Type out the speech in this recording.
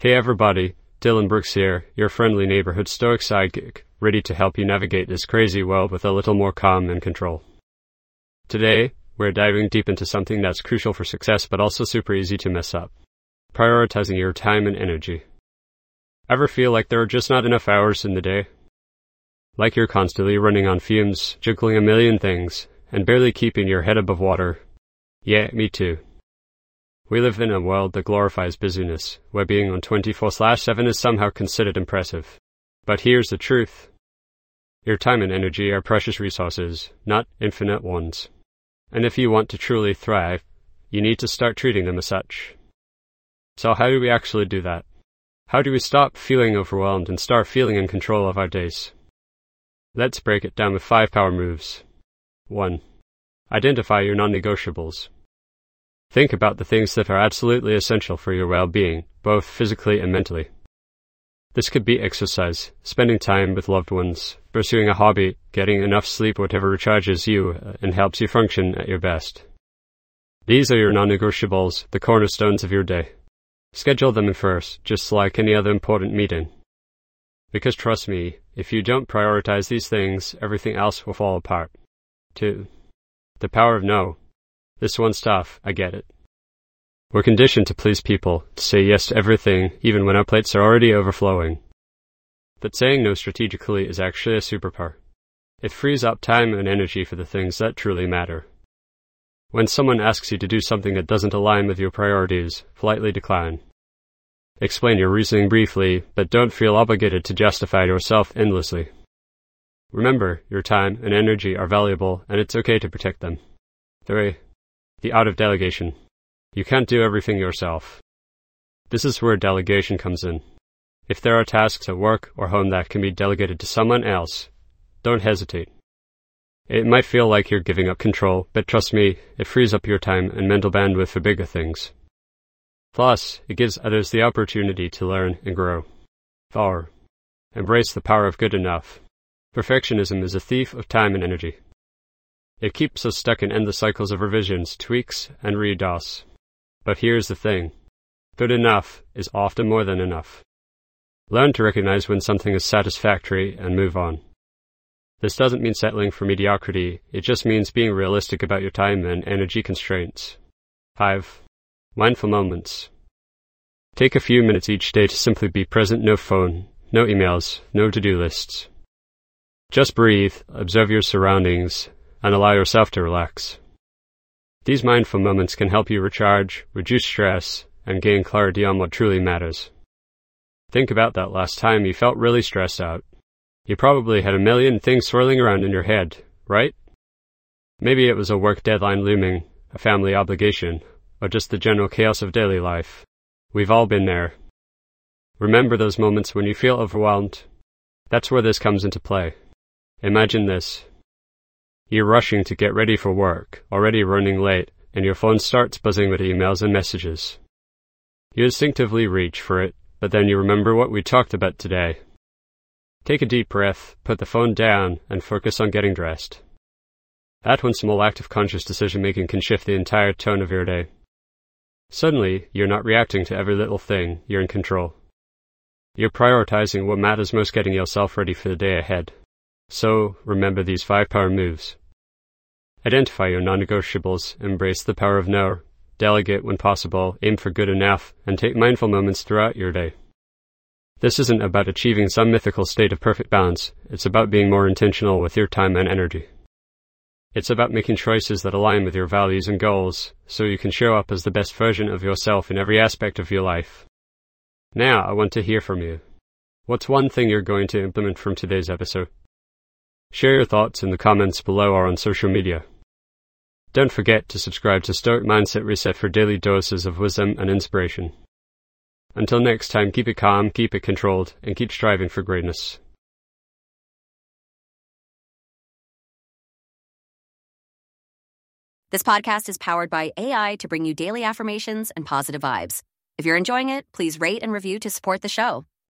Hey everybody, Dylan Brooks here, your friendly neighborhood Stoic sidekick, ready to help you navigate this crazy world with a little more calm and control. Today, we're diving deep into something that's crucial for success but also super easy to mess up. Prioritizing your time and energy. Ever feel like there are just not enough hours in the day? Like you're constantly running on fumes, juggling a million things, and barely keeping your head above water? Yeah, me too. We live in a world that glorifies busyness, where being on 24/7 is somehow considered impressive. But here's the truth. Your time and energy are precious resources, not infinite ones. And if you want to truly thrive, you need to start treating them as such. So how do we actually do that? How do we stop feeling overwhelmed and start feeling in control of our days? Let's break it down with 5 power moves. 1. Identify your non-negotiables. Think about the things that are absolutely essential for your well-being, both physically and mentally. This could be exercise, spending time with loved ones, pursuing a hobby, getting enough sleep, whatever recharges you and helps you function at your best. These are your non-negotiables, the cornerstones of your day. Schedule them in first, just like any other important meeting. Because trust me, if you don't prioritize these things, everything else will fall apart. 2. The power of no. This one's tough, I get it. We're conditioned to please people, to say yes to everything, even when our plates are already overflowing. But saying no strategically is actually a superpower. It frees up time and energy for the things that truly matter. When someone asks you to do something that doesn't align with your priorities, politely decline. Explain your reasoning briefly, but don't feel obligated to justify yourself endlessly. Remember, your time and energy are valuable, and it's okay to protect them. 3. The art of delegation. You can't do everything yourself. This is where delegation comes in. If there are tasks at work or home that can be delegated to someone else, don't hesitate. It might feel like you're giving up control, but trust me, it frees up your time and mental bandwidth for bigger things. Plus, it gives others the opportunity to learn and grow. 4. Embrace the power of good enough. Perfectionism is a thief of time and energy. It keeps us stuck in endless cycles of revisions, tweaks, and redos. But here's the thing. Good enough is often more than enough. Learn to recognize when something is satisfactory and move on. This doesn't mean settling for mediocrity, it just means being realistic about your time and energy constraints. 5. Mindful moments. Take a few minutes each day to simply be present, no phone, no emails, no to-do lists. Just breathe, observe your surroundings, and allow yourself to relax. These mindful moments can help you recharge, reduce stress, and gain clarity on what truly matters. Think about that last time you felt really stressed out. You probably had a million things swirling around in your head, right? Maybe it was a work deadline looming, a family obligation, or just the general chaos of daily life. We've all been there. Remember those moments when you feel overwhelmed? That's where this comes into play. Imagine this. You're rushing to get ready for work, already running late, and your phone starts buzzing with emails and messages. You instinctively reach for it, but then you remember what we talked about today. Take a deep breath, put the phone down, and focus on getting dressed. That one small act of conscious decision-making can shift the entire tone of your day. Suddenly, you're not reacting to every little thing, you're in control. You're prioritizing what matters most, getting yourself ready for the day ahead. So, remember these 5 power moves. Identify your non-negotiables, embrace the power of no, delegate when possible, aim for good enough, and take mindful moments throughout your day. This isn't about achieving some mythical state of perfect balance, it's about being more intentional with your time and energy. It's about making choices that align with your values and goals, so you can show up as the best version of yourself in every aspect of your life. Now, I want to hear from you. What's one thing you're going to implement from today's episode? Share your thoughts in the comments below or on social media. Don't forget to subscribe to Stoic Mindset Reset for daily doses of wisdom and inspiration. Until next time, keep it calm, keep it controlled, and keep striving for greatness. This podcast is powered by AI to bring you daily affirmations and positive vibes. If you're enjoying it, please rate and review to support the show.